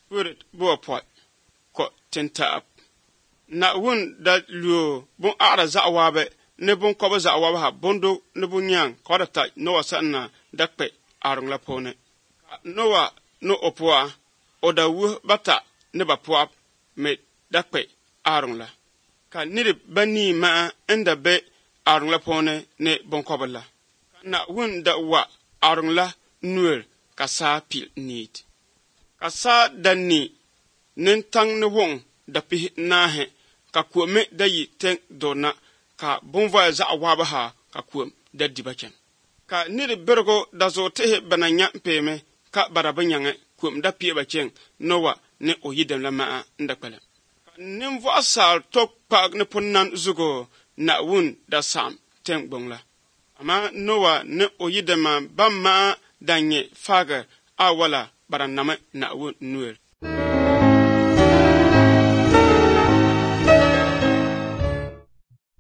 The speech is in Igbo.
word bo pot ko tenta na wun da luo bon ara za wabe ne bon ko za wabe ha bondo ne bon yang ko da ta no sanna da pe arung la pone noa no opoa oda wu bata ne ba poa me da pe arung la ka nire bani ma enda be arung la pone ne bon ko la na wun da wa arung la nuer ka sa pil nit ka sa dani nen tang ne won da pi na he ka kuome da yi ten dona ka bonva za awaba ha ka kuom da dibachen ka nire bergo da zo te bananya peme ka barabanyange kuom da pie bachen nowa ne oyidem la ma nda kpele nim vo asal tok pag ne punnan zugo na wun da sam ten gbongla ama nowa ne oyidema bamma danye faga awala barannama na wun nuer